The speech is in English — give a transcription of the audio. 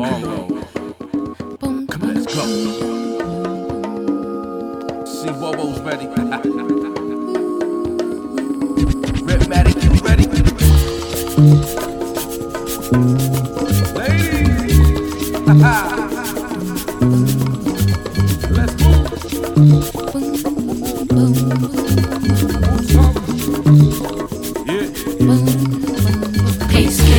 bongo. Let's go. See Wowo's ready. Rhythmatic, you ready? Ladies, let's move.